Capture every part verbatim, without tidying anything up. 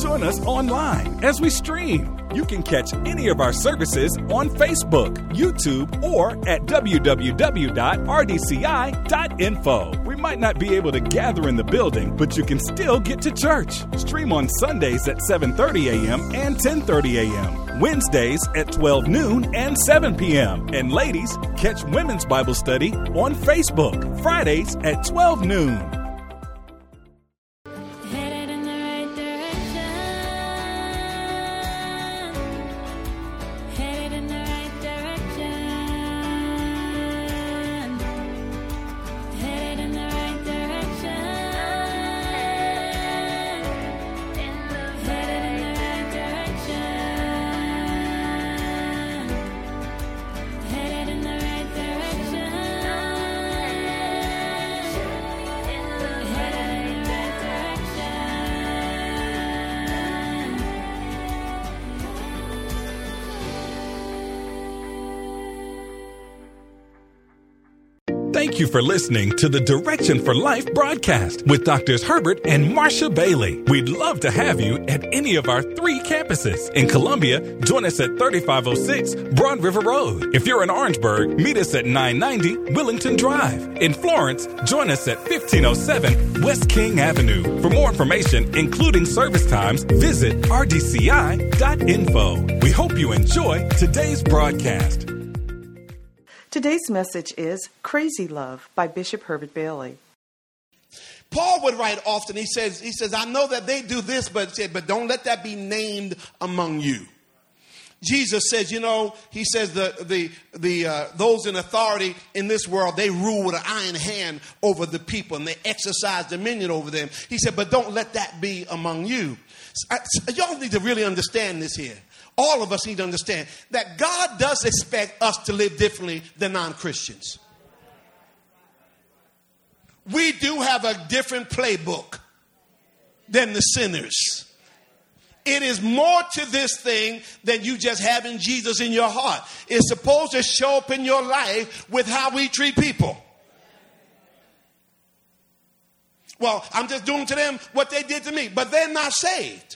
Join us online as we stream. You can catch any of our services on Facebook, YouTube, or at w w w dot r d c i dot info. We might not be able to gather in the building, but you can still get to church. Stream on Sundays at seven thirty a.m. and ten thirty a.m., Wednesdays at twelve noon and seven p.m. And ladies, catch Women's Bible Study on Facebook, Fridays at twelve noon. Thank you for listening to the Direction for Life broadcast with Doctors Herbert and Marcia Bailey. We'd love to have you at any of our three campuses. In Columbia, join us at thirty-five oh six Broad River Road. If you're in Orangeburg, meet us at nine ninety Willington Drive. In Florence, join us at fifteen oh seven West King Avenue. For more information, including service times, visit r d c i dot info. We hope you enjoy today's broadcast. Today's message is Crazy Love by Bishop Herbert Bailey. Paul would write often, he says, he says, I know that they do this, but, but don't let that be named among you. Jesus says, you know, he says the the the uh, those in authority in this world, they rule with an iron hand over the people and they exercise dominion over them. He said, but don't let that be among you. I, y'all need to really understand this here. All of us need to understand that God does expect us to live differently than non-Christians. We do have a different playbook than the sinners. It is more to this thing than you just having Jesus in your heart. It's supposed to show up in your life with how we treat people. Well, I'm just doing to them what they did to me, but they're not saved.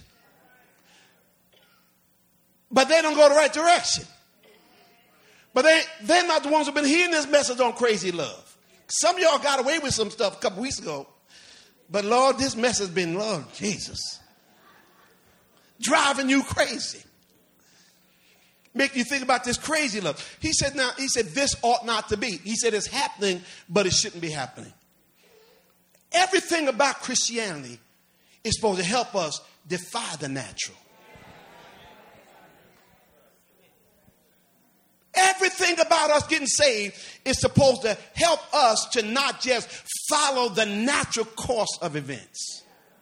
But they don't go the right direction. But they, they're not the ones who've been hearing this message on crazy love. Some of y'all got away with some stuff a couple weeks ago. But Lord, this message has been, Lord Jesus, driving you crazy. Make you think about this crazy love. He said, now, he said, this ought not to be. He said, it's happening, but it shouldn't be happening. Everything about Christianity is supposed to help us defy the natural. Everything about us getting saved is supposed to help us to not just follow the natural course of events.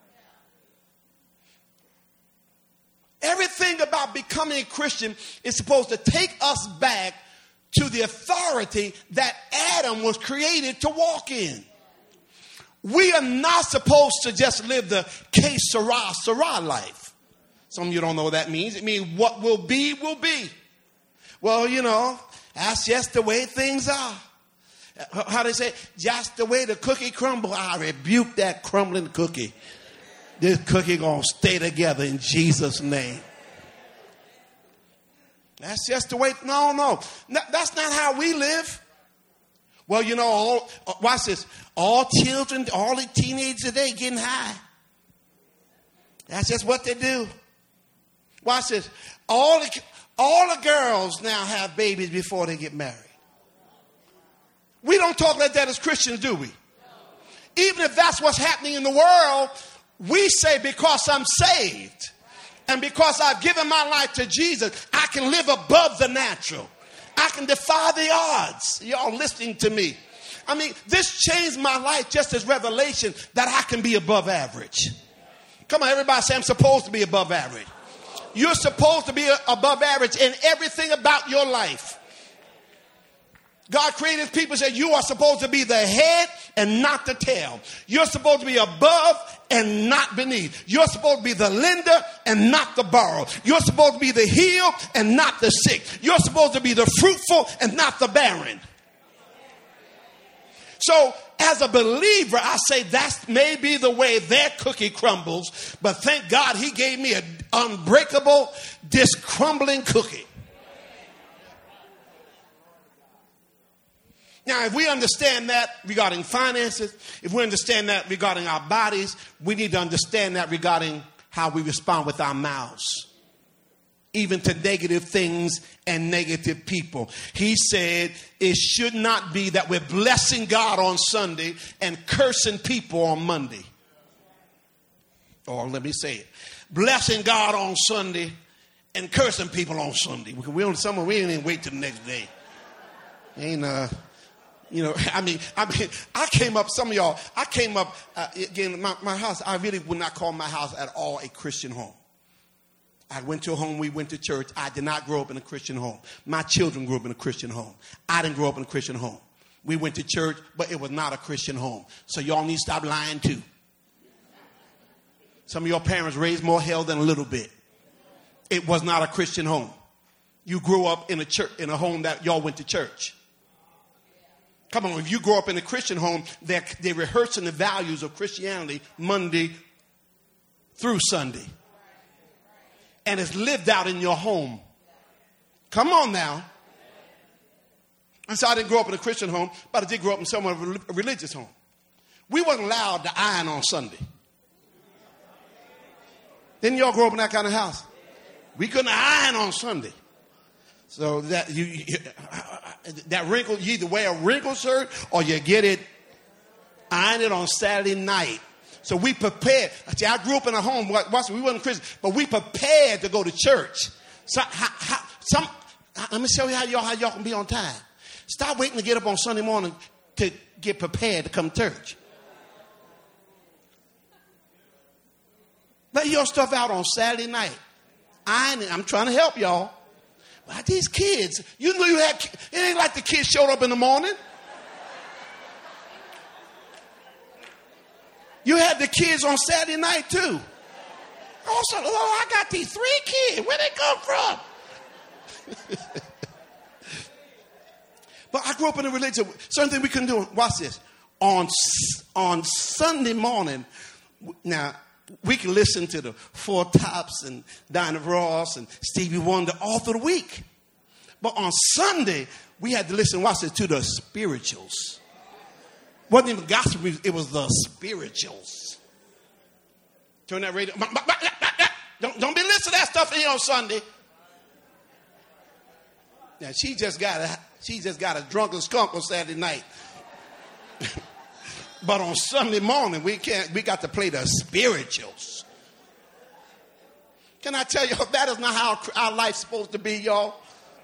Everything about becoming a Christian is supposed to take us back to the authority that Adam was created to walk in. We are not supposed to just live the que sera, sera life. Some of you don't know what that means. It means what will be, will be. Well, you know, that's just the way things are. How they say, just the way the cookie crumble. I rebuke that crumbling cookie. This cookie gonna stay together in Jesus' name. That's just the way. No, no, no, that's not how we live. Well, you know, all, watch this. All children, all the teenagers today getting high. That's just what they do. Watch this. All the All the girls now have babies before they get married. We don't talk like that as Christians, do we? Even if that's what's happening in the world, we say because I'm saved and because I've given my life to Jesus, I can live above the natural. I can defy the odds. Y'all listening to me? I mean, this changed my life just as revelation that I can be above average. Come on, everybody say I'm supposed to be above average. You're supposed to be above average in everything about your life. God created people and said you are supposed to be the head and not the tail. You're supposed to be above and not beneath. You're supposed to be the lender and not the borrower. You're supposed to be the healed and not the sick. You're supposed to be the fruitful and not the barren. So as a believer, I say that may be the way their cookie crumbles, but thank God he gave me an unbreakable, discrumbling cookie. Now, if we understand that regarding finances, if we understand that regarding our bodies, we need to understand that regarding how we respond with our mouths, even to negative things and negative people. He said it should not be that we're blessing God on Sunday and cursing people on Monday. Or let me say it, blessing God on Sunday and cursing people on Sunday. Because we don't, some we ain't even wait till the next day. Ain't uh. You know, I mean, I mean, I came up, some of y'all, I came up, uh, again, my, my house, I really would not call my house at all a Christian home. I went to a home, we went to church. I did not grow up in a Christian home. My children grew up in a Christian home. I didn't grow up in a Christian home. We went to church, but it was not a Christian home. So y'all need to stop lying too. Some of your parents raised more hell than a little bit. It was not a Christian home. You grew up in a church, in a home that y'all went to church. Come on, if you grow up in a Christian home, they're, they're rehearsing the values of Christianity Monday through Sunday. And it's lived out in your home. Come on now. And so I didn't grow up in a Christian home, but I did grow up in somewhat of a religious home. We wasn't allowed to iron on Sunday. Didn't y'all grow up in that kind of house? We couldn't iron on Sunday. So that you, you that wrinkle, you either wear a wrinkled shirt or you get it, iron it on Saturday night. So we prepared. See, I grew up in a home, we wasn't Christian, but we prepared to go to church. So, how, how, some, let me show you how y'all, how y'all can be on time. Stop waiting to get up on Sunday morning to get prepared to come to church. Let your stuff out on Saturday night. Iron it. I'm trying to help y'all. But these kids, you knew you had, it ain't like the kids showed up in the morning. You had the kids on Saturday night too. Also, oh, I got these three kids. Where they come from? But I grew up in a religion. Certain thing we couldn't do. Watch this. On, on Sunday morning, now, we can listen to the Four Tops and Diana Ross and Stevie Wonder all through the week. But on Sunday, we had to listen, watch this, to the spirituals. It wasn't even gospel music, it was the spirituals. Turn that radio. Don't, don't be listening to that stuff here on Sunday. Now, she just got a, she just got a drunken skunk on Saturday night. But on Sunday morning, we can't. We got to play the spirituals. Can I tell you, that is not how our life's supposed to be, y'all.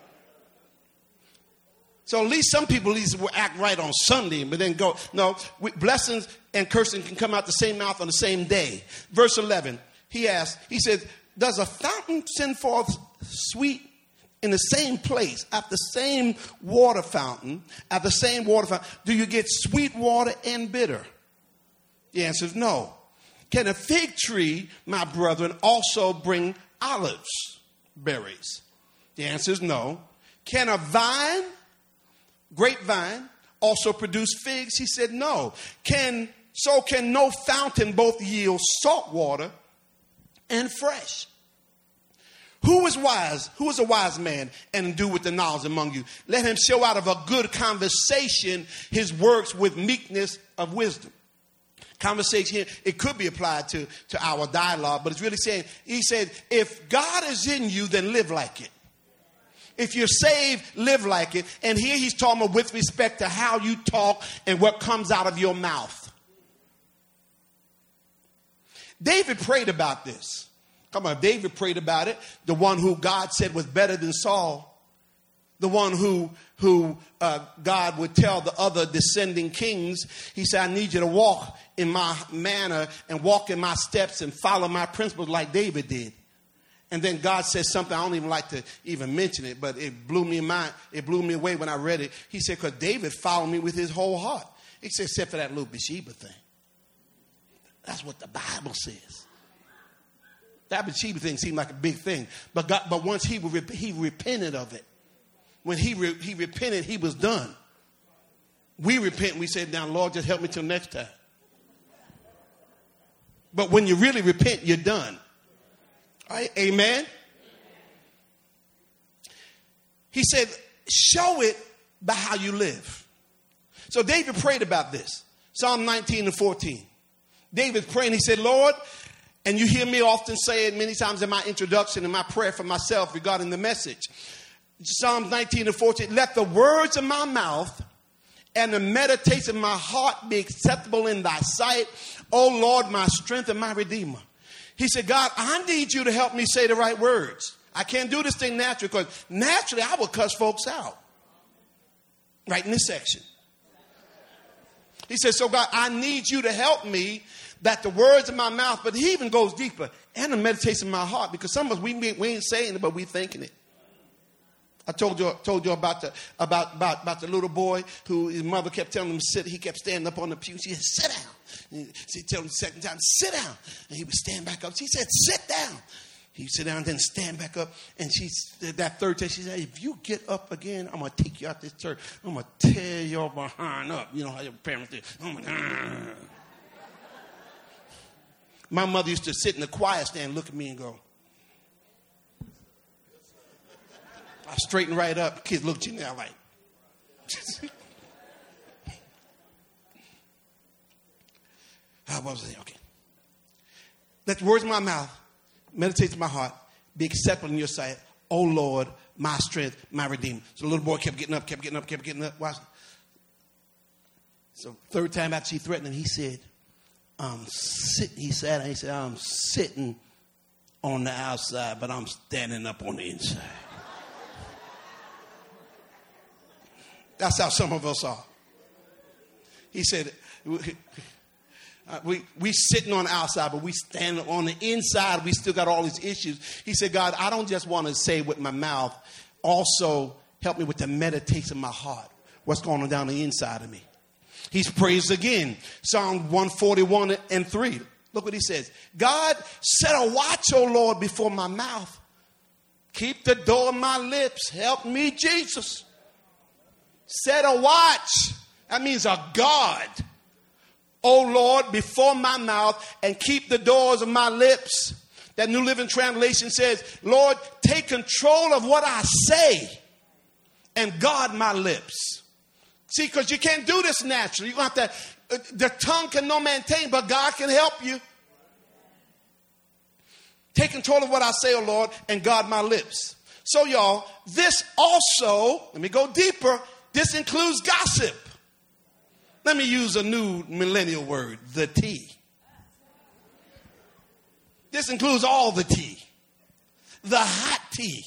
So at least some people at least will act right on Sunday, but then go. No, we, blessings and cursing can come out the same mouth on the same day. Verse eleven, he asked, he said, does a fountain send forth sweet in the same place, at the same water fountain, at the same water fountain, do you get sweet water and bitter? The answer is no. Can a fig tree, my brethren, also bring olives berries? The answer is no. Can a vine, grapevine, also produce figs? He said no. Can so can no fountain both yield salt water and fresh? Who is wise? Who is a wise man and do with the knowledge among you? Let him show out of a good conversation his works with meekness of wisdom. Conversation here, it could be applied to, to our dialogue, but it's really saying, he said, if God is in you, then live like it. If you're saved, live like it. And here he's talking about with respect to how you talk and what comes out of your mouth. David prayed about this. Come on, David prayed about it. The one who God said was better than Saul. The one who, who uh, God would tell the other descending kings. He said, I need you to walk in my manner and walk in my steps and follow my principles like David did. And then God says something, I don't even like to even mention it, but it blew me in mind. It blew me away when I read it. He said, because David followed me with his whole heart. He said, except for that little Bathsheba thing. That's what the Bible says. That Bathsheba thing seemed like a big thing. But God, but once he, he repented of it. When he, re, he repented, he was done. We repent and we say, now, Lord, just help me till next time. But when you really repent, you're done. All right? Amen? He said, show it by how you live. So David prayed about this. Psalm nineteen and fourteen. David's praying. He said, Lord, and you hear me often say it many times in my introduction and my prayer for myself regarding the message. Psalm nineteen and fourteen. Let the words of my mouth and the meditation of my heart be acceptable in thy sight, O Lord, my strength and my redeemer. He said, God, I need you to help me say the right words. I can't do this thing naturally because naturally I would cuss folks out. Right in this section. He said, so God, I need you to help me that the words of my mouth, but he even goes deeper, and the meditation of my heart, because some of us, we, we ain't saying it, but we thinking it. I told you told you about the about, about, about the little boy who his mother kept telling him to sit. He kept standing up on the pew. She said, sit down. And she told him the second time, sit down. And he would stand back up. She said, sit down. He would sit down and then stand back up. And she that third time, she said, if you get up again, I'm going to take you out this church. I'm going to tear your behind up. You know how your parents did. I'm gonna, My mother used to sit in the choir stand, look at me and go. I straighten right up. Kids look at you now like. How was it? Okay. Let the words of my mouth, meditate in my heart, be acceptable in your sight. O Lord, my strength, my redeemer. So the little boy kept getting up, kept getting up, kept getting up. Watch. So third time after she threatened him, he said, I'm sitting, he said, he said, I'm sitting on the outside, but I'm standing up on the inside. That's how some of us are. He said, we we sitting on the outside, but we stand on the inside. We still got all these issues. He said, God, I don't just want to say with my mouth. Also, help me with the meditation of my heart. What's going on down the inside of me? He's praised again. Psalm one forty-one and three. Look what he says. God, set a watch, O Lord, before my mouth. Keep the door of my lips. Help me, Jesus. Set a watch. That means a guard. O Lord, before my mouth, and keep the doors of my lips. That New Living Translation says, Lord, take control of what I say and guard my lips. See, because you can't do this naturally. You're going to have to, uh, the tongue can no man tame, but God can help you. Take control of what I say, O Lord, and guard my lips. So, y'all, this also, let me go deeper, this includes gossip. Let me use a new millennial word, the tea. This includes all the tea. The hot tea.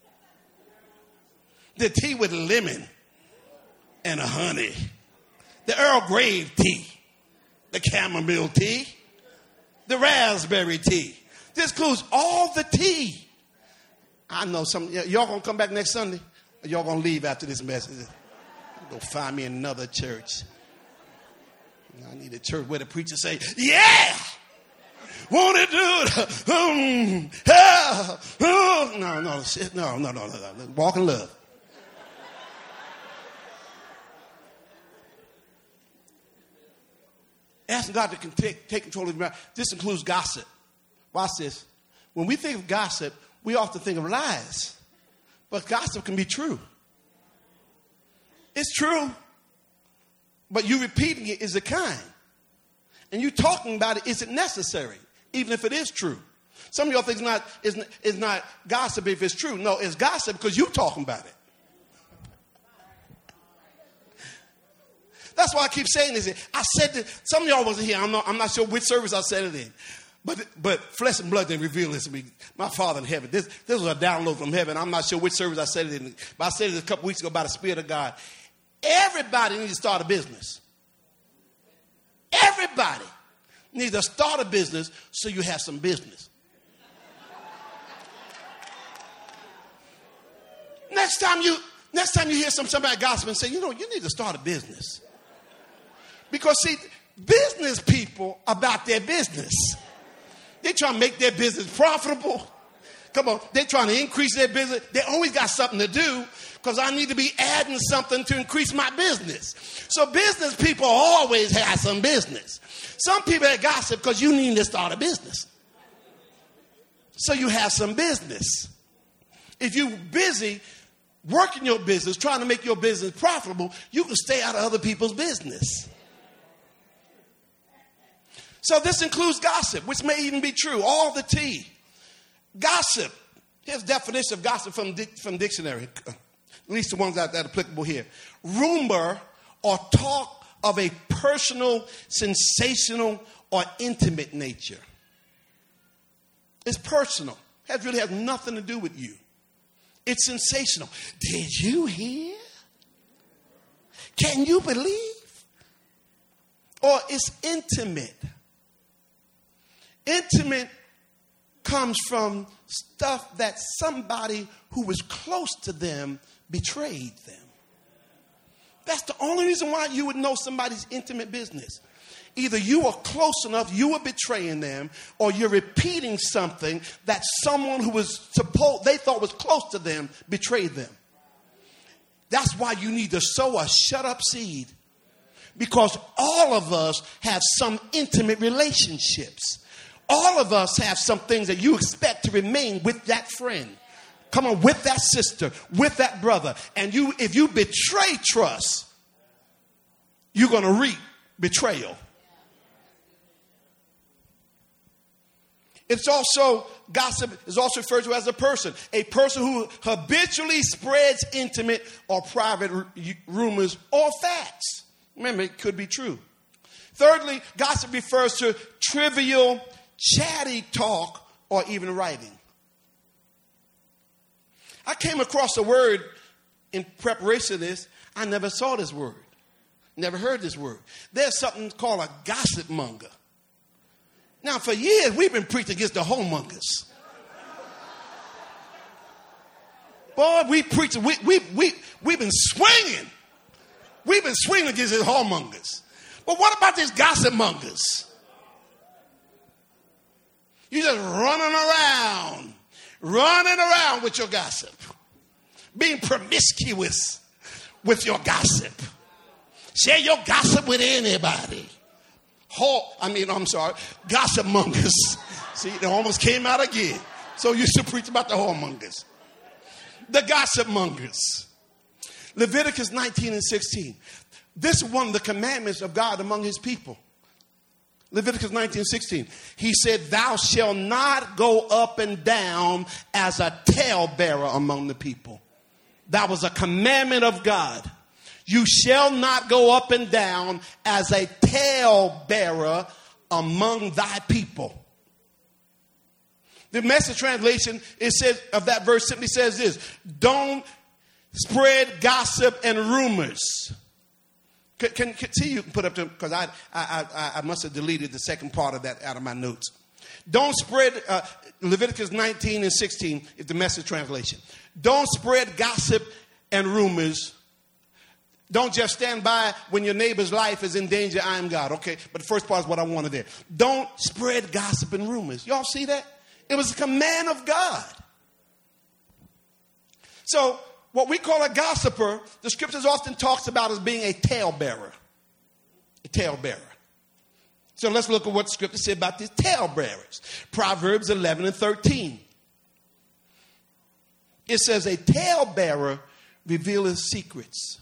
The tea with lemon and a honey. The Earl Grey tea. The chamomile tea. The raspberry tea. This includes all the tea. I know some, y'all gonna come back next Sunday? Or y'all gonna leave after this message? Go find me another church. I need a church where the preacher say, yeah! Want to do it? Um, yeah. Oh. No, no, no, no, no, no, no. Walk in love. Asking God to take, take control of your mouth. This includes gossip. Watch this. When we think of gossip, we often think of lies. But gossip can be true. It's true. But you repeating it is a kind. And you talking about it isn't necessary, even if it is true. Some of y'all think it's not, it's, it's not gossip if it's true. No, it's gossip because you talking about it. That's why I keep saying this. I said that some of y'all wasn't here. I'm not, I'm not sure which service I said it in. But but flesh and blood didn't reveal this to me. My Father in heaven. This, this was a download from heaven. I'm not sure which service I said it in. But I said it a couple weeks ago by the Spirit of God. Everybody needs to start a business. Everybody needs to start a business so you have some business. Next time you next time you hear some somebody gossiping, say, you know, you need to start a business. Because see, business people about their business. They try to make their business profitable. Come on, they're trying to increase their business. They always got something to do because I need to be adding something to increase my business. So business people always have some business. Some people that gossip because you need to start a business. So you have some business. If you're busy working your business, trying to make your business profitable, you can stay out of other people's business. So this includes gossip, which may even be true. All the tea. Gossip. Here's the definition of gossip from, from dictionary. At least the ones that, that are applicable here. Rumor or talk of a personal, sensational, or intimate nature. It's personal. It really has nothing to do with you. It's sensational. Did you hear? Can you believe? Or it's intimate. Intimate comes from stuff that somebody who was close to them betrayed them. That's the only reason why you would know somebody's intimate business. Either you are close enough, you are betraying them, or you're repeating something that someone who was supposed, they thought was close to them, betrayed them. That's why you need to sow a shut up seed. Because all of us have some intimate relationships. All of us have some things that you expect to remain with that friend. Come on, with that sister, with that brother. And you, if you betray trust, you're going to reap betrayal. It's also, gossip is also referred to as a person. A person who habitually spreads intimate or private r- rumors or facts. Remember, it could be true. Thirdly, gossip refers to trivial, chatty talk or even writing. I came across a word in preparation of this. I never saw this word. Never heard this word. There's something called a gossip monger. Now, for years, we've been preaching against the homongers. Boy, we preach, we, we, we, we've been swinging. We've been swinging against these homongers. But what about these gossip mongers? You just running around, running around with your gossip, being promiscuous with your gossip. Share your gossip with anybody. Whole, I mean, I'm sorry, gossip mongers. See, it almost came out again. So you used to preach about the whoremongers. The gossip mongers. Leviticus nineteen and sixteen. This is one of the commandments of God among his people. Leviticus nineteen, sixteen. He said, thou shalt not go up and down as a talebearer among the people. That was a commandment of God. You shall not go up and down as a talebearer among thy people. The Message translation, it says, of that verse simply says this: don't spread gossip and rumors. Can, can, can see you can put up to, because I, I I I must have deleted the second part of that out of my notes. Don't spread uh, Leviticus nineteen and sixteen is the Message translation. Don't spread gossip and rumors. Don't just stand by when your neighbor's life is in danger. I am God. Okay, but the first part is what I wanted there. Don't spread gossip and rumors. Y'all see that? It was a command of God. So what we call a gossiper, the scriptures often talks about as being a talebearer. A talebearer. So let's look at what the scripture said about these talebearers. Proverbs eleven and thirteen. It says, a talebearer revealeth secrets,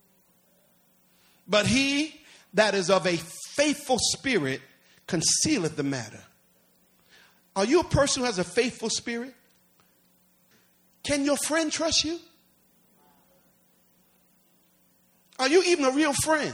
but he that is of a faithful spirit concealeth the matter. Are you a person who has a faithful spirit? Can your friend trust you? Are you even a real friend?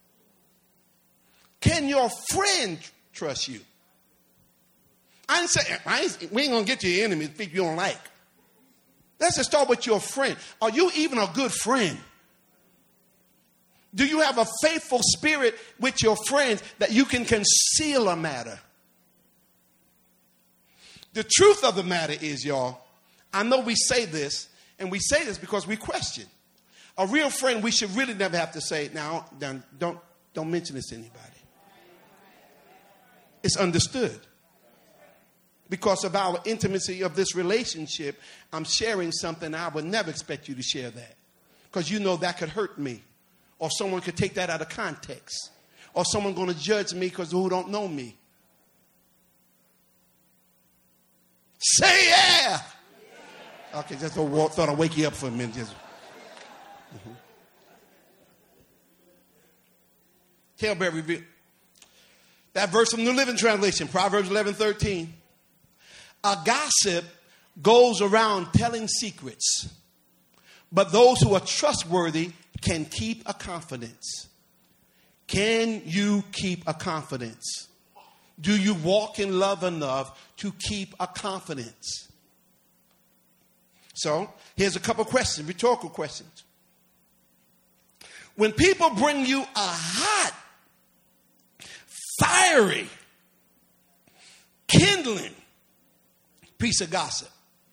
Can your friend trust you? I didn't say, I ain't, we ain't going to get your enemies, people you don't like. Let's just start with your friend. Are you even a good friend? Do you have a faithful spirit with your friends that you can conceal a matter? The truth of the matter is, y'all, I know we say this, and we say this because we question. A real friend, we should really never have to say, now, don't, don't mention this to anybody. It's understood. because of our intimacy of this relationship, I'm sharing something I would never expect you to share that. Because you know that could hurt me. Or someone could take that out of context. Or someone going to judge me because who don't know me. Say yeah. Okay, just thought I'd wake you up for a minute. Just, mm-hmm. Talebearer revealed. That verse from the New Living Translation, Proverbs eleven thirteen. A gossip goes around telling secrets, but those who are trustworthy can keep a confidence. Can you keep a confidence? Do you walk in love enough to keep a confidence? So, here's a couple questions, rhetorical questions. When people bring you a hot, fiery, kindling piece of gossip,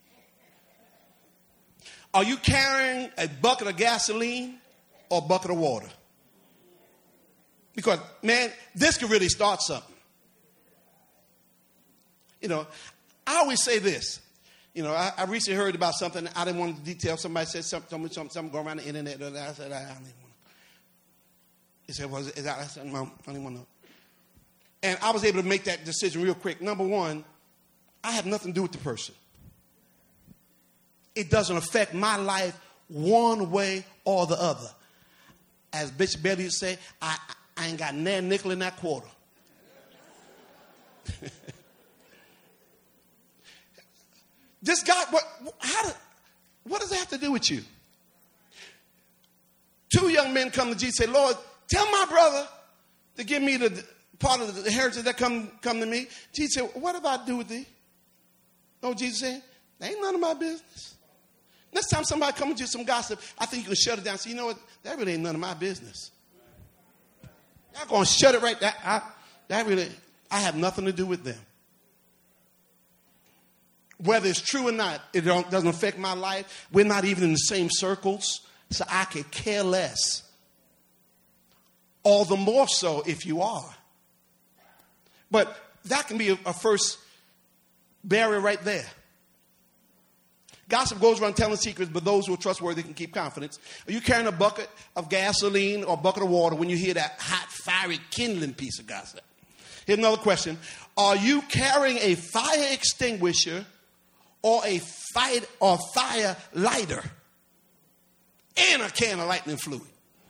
are you carrying a bucket of gasoline or a bucket of water? Because, man, this could really start something. You know, I always say this. You know, I, I recently heard about something. I didn't want to detail. Somebody said something, something, something, something going around the internet. I said, I, I didn't want to. He said, well, is that? I said, no, I didn't want to know. And I was able to make that decision real quick. Number one, I have nothing to do with the person. It doesn't affect my life one way or the other. As Bishop Bailey used to say, I, I ain't got nan nickel in that quarter. This guy, what, how did, what does it have to do with you? Two young men come to Jesus and say, Lord, tell my brother to give me the part of the inheritance that come, come to me. Jesus said, what have I to do with thee? No, Jesus said, that ain't none of my business. Next time somebody comes to you with some gossip, I think you can shut it down. So you know what? That really ain't none of my business. Y'all going to shut it right there. I, that really, I have nothing to do with them. Whether it's true or not, it don't, doesn't affect my life. We're not even in the same circles, so I could care less. All the more so if you are. But that can be a, a first barrier right there. Gossip goes around telling secrets, but those who are trustworthy can keep confidence. Are you carrying a bucket of gasoline or a bucket of water when you hear that hot, fiery, kindling piece of gossip? Here's another question. Are you carrying a fire extinguisher or a fight or fire lighter and a can of lightning fluid?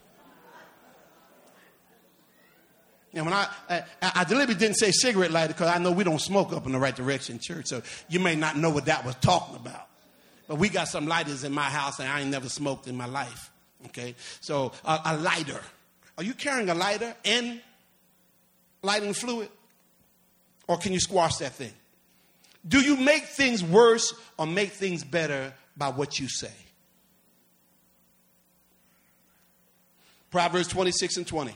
And when I, I, I deliberately didn't say cigarette lighter because I know we don't smoke up in the right direction in church, so you may not know what that was talking about. But we got some lighters in my house, and I ain't never smoked in my life. Okay, so uh, a lighter. Are you carrying a lighter and lighting fluid, or can you squash that thing? Do you make things worse or make things better by what you say? Proverbs twenty-six and twenty.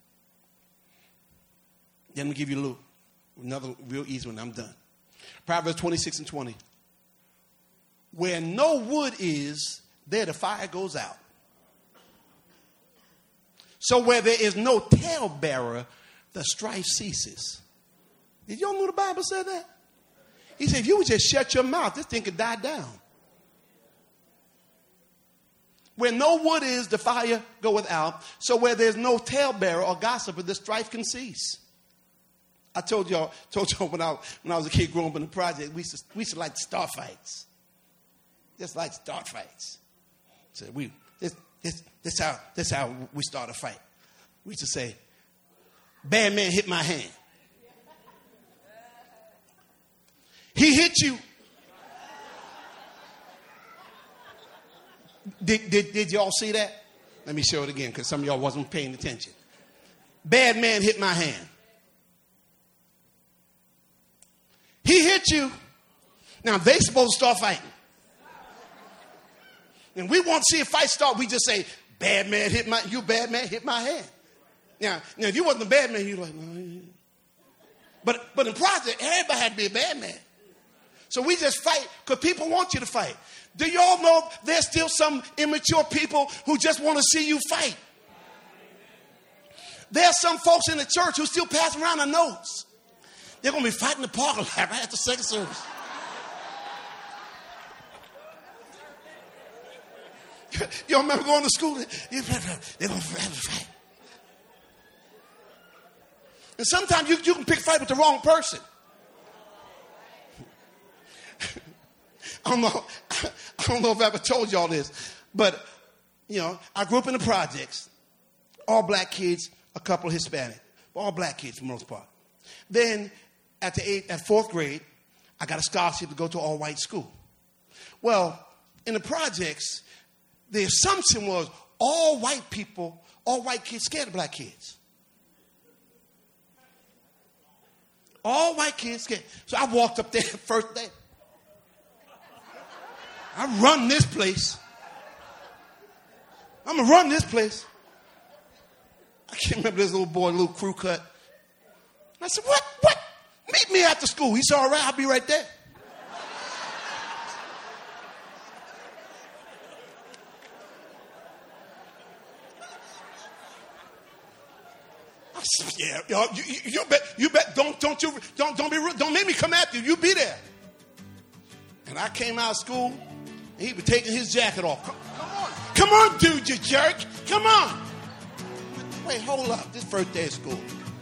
Let me give you a little, another real easy one. I'm done. Proverbs twenty-six and twenty. Where no wood is, there the fire goes out. So where there is no talebearer, the strife ceases. Did y'all know the Bible said that? He said, if you would just shut your mouth, this thing could die down. Where no wood is, the fire goeth out. So where there's no talebearer or gossiper, the strife can cease. I told y'all, told y'all when I, when I was a kid growing up in the project, we used to, we used to like to start fights. Just like start fights. So we this this this how this how we start a fight. We used to say, bad man hit my hand. He hit you. Did, did, did y'all see that? Let me show it again because some of y'all wasn't paying attention. Bad man hit my hand. He hit you. Now they supposed to start fighting. And we want to see a fight start. We just say, bad man hit my, you bad man hit my hand. Now, now if you wasn't a bad man, you're like, no. But, but in project, everybody had to be a bad man. So we just fight because people want you to fight. Do y'all know there's still some immature people who just want to see you fight? There's some folks in the church who still pass around the notes. They're going to be fighting the parking lot right after second service. You don't remember going to school? They're going to fight. And sometimes you, you can pick a fight with the wrong person. I don't know. I don't know if I ever told y'all this, but you know, I grew up in the projects. All black kids, a couple of Hispanic, but all black kids for the most part. Then at the eighth, at fourth grade, I got a scholarship to go to all white school. Well, in the projects, the assumption was all white people, all white kids scared of black kids. All white kids scared. So I walked up there the first day. I run this place. I'm going to run this place. I can't remember this little boy, little crew cut. I said, what? What? Meet me after school. He said, all right, I'll be right there. I said, yeah, y'all, you, you, you bet, you bet, don't, don't you, don't, don't be, don't make me come after you. You be there. And I came out of school. He was taking his jacket off. Come, come on. Come on, dude, you jerk. Come on. Wait, hold up. This first day of school.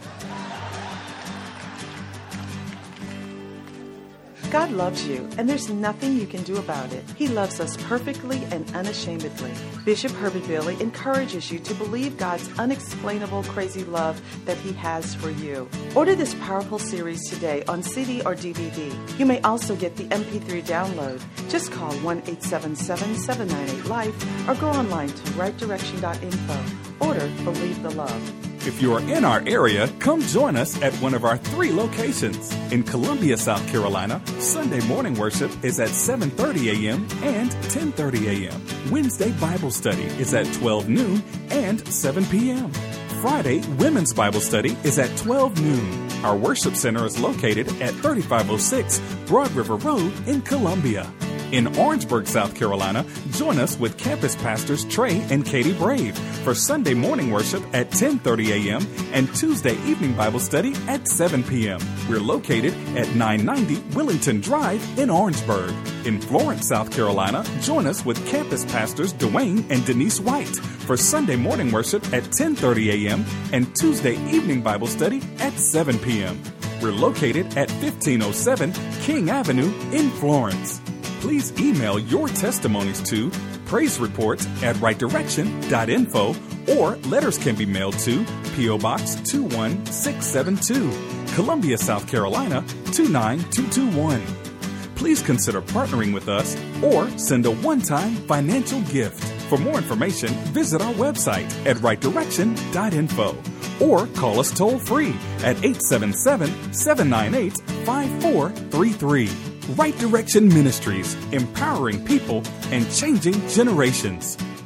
God loves you, and there's nothing you can do about it. He loves us perfectly and unashamedly. Bishop Herbert Bailey encourages you to believe God's unexplainable, crazy love that He has for you. Order this powerful series today on C D or D V D. You may also get the M P three download. Just call one eight seven seven, seven nine eight, LIFE or go online to right direction dot info. Order Believe the Love. If you are in our area, come join us at one of our three locations. In Columbia, South Carolina, Sunday morning worship is at seven thirty a.m. and ten thirty a.m. Wednesday Bible study is at twelve noon and seven p.m. Friday women's Bible study is at twelve noon. Our worship center is located at thirty-five oh six Broad River Road in Columbia. In Orangeburg, South Carolina, join us with campus pastors Trey and Katie Brave for Sunday morning worship at ten thirty a.m. and Tuesday evening Bible study at seven p.m. We're located at nine ninety Willington Drive in Orangeburg. In Florence, South Carolina, join us with campus pastors Dwayne and Denise White for Sunday morning worship at ten thirty a.m. and Tuesday evening Bible study at seven p.m. We're located at fifteen oh seven King Avenue in Florence. Please email your testimonies to praise reports at right direction dot info or letters can be mailed to P O Box two one six seven two, Columbia, South Carolina two nine two two one. Please consider partnering with us or send a one-time financial gift. For more information, visit our website at right direction dot info or call us toll-free at eight seven seven, seven nine eight, five four three three. Right Direction Ministries, empowering people and changing generations.